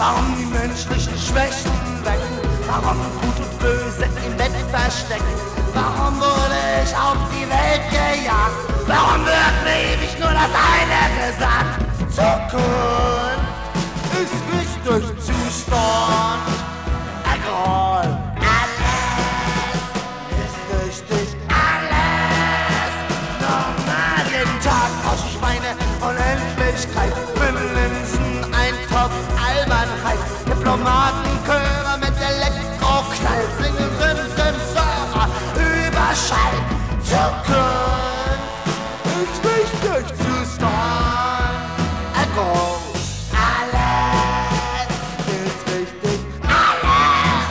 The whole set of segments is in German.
warum die menschlichen Schwächen wecken, warum Gut und Böse im Bett verstecken, warum wurde ich auf die Welt gejagt, warum wird mir ewig nur das eine gesagt? Zukunft ist richtig Zustand, Alkohol, alles ist richtig, alles normal. Jeden Tag aus Schweine, Unendlichkeit, Linsen, ein Topf Albernheit, Diplomatenchöre mit Elektroknall, singen Server, Überschall, Zukunft ist richtig Zustand, Alkohol, alles ist richtig, alles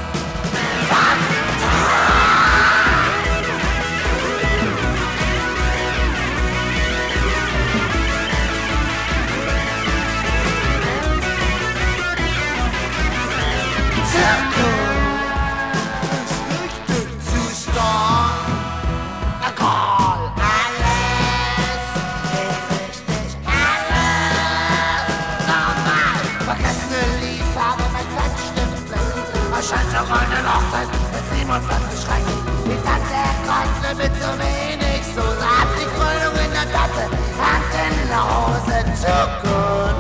scheint auch eine Hochzeit mit 47 Schrecken. Die Tante konnte mit so wenig Soße, hat die Krönung in der Tasse, Hand in der Hose, Zukunft.